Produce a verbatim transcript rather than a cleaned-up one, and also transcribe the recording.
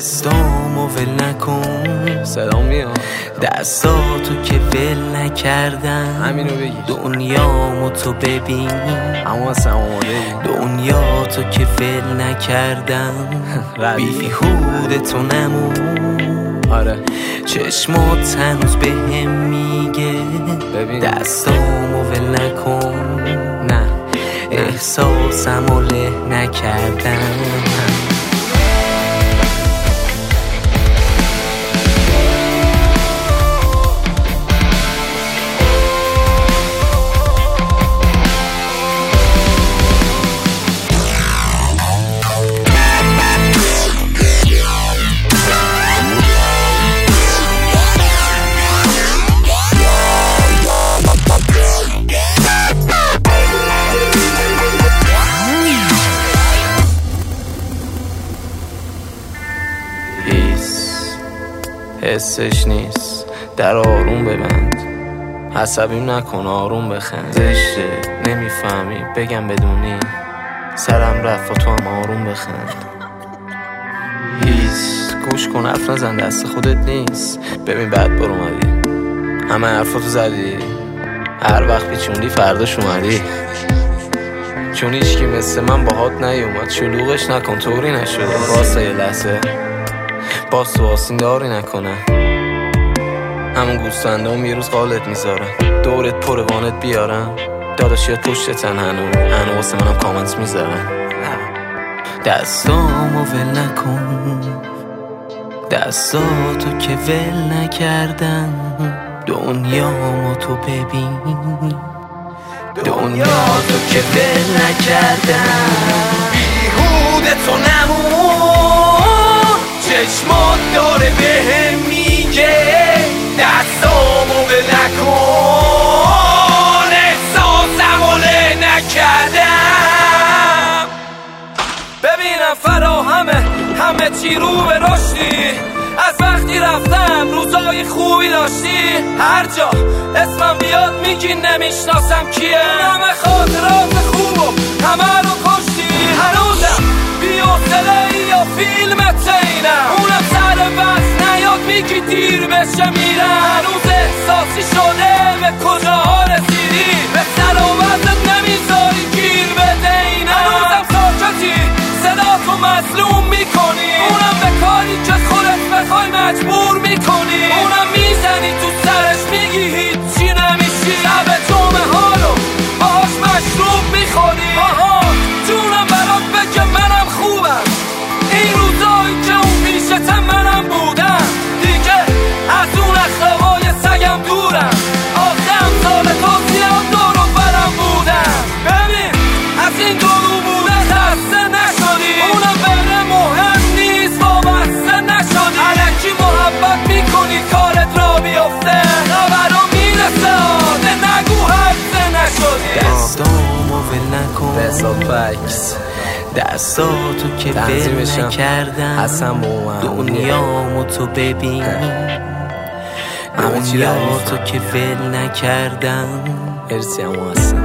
دستامو ول نکن، صدام میاد، دستاتو که ول نکردم، همینو بگی، دنیامو تو ببین، اما اصلا آماده دنیا تو که ول نکردم بیهوده تو نمون. آره چشمات هنوز به هم میگه ببین دستامو ول نکن، نه احساسمو له نکردم. حسش نیست، در آروم ببند، عصبیم نکن، آروم بخند. زشته نمیفهمی بگم بدونی، سرم رفت و تو هم آروم بخند. هیس گوش کن، حرف نزن، دست خودت نیست. ببین بعد بار اومدی، همه حرفاتو زدی، هر وقت پیچوندی فرداش اومدی. چون هیچکی مثل من باهات نیومد، شلوغش نکن طوری نشده. واسه یه لحظه باز تو آسین داری نکنه، همون گوستندام یه روز قالت میذارن، دورت پروانت بیارن، داداشیات پشتتن، هنو هنو واسه منم کامنت میذارن. دستامو ول نکن، دستاتو که ول نکردم، دنیامو تو ببین، دنیا تو که ول نکردم بیهوده تو نمون. چشمات داره به هم میگه دستامو ول نکن، احساسمو له نکردم. ببینم فراهمه همه چی رو به رشدی، از وقتی رفتم روزای خوبی داشتی، هر جا اسمم بیاد میگی نمیشناسم کیه، همه خاطرات خوبو همه رو کشتی. هنوزم بی‌حوصله‌ای یا فیلمت چینم، اونم سر بس نیاد میگی دیر بشه میرم. هنوز احساسی شده به کجاها رسیدی، به سلامتت نمیذاری گیر بده اینم. هنوزم ساکتی صدا تو مظلوم میکنی، اونم به کاری که خودت بخوای مجبور میکنی، اونم میزنی تو سرش میگی هیچی نمیشی. شب جمعه هالو باهاش مشروب میخوری، آها جونم برات بگه منم خوبم، این روزایی که اون پیشتم منم بودم، دیگه از اون اخلاقای سگم دورم، آخه امثال تو زیاد دور و برم بودم. ببین از این دورو بوده خسته نشدی، اونم بره مهم نیست وابسته نشدی. الکی محبت میکنی کارت را بیفته، خبرو میرسه آده نگو حفظه نشدی. دستامو ول نکن، حساب فکس، دستاتو که تنظیم ول بشم. نکردم، حسن با اومد دنیامو تو ببین، همه چی دنیا در تو که ول نکردم. مرسی همون حسن.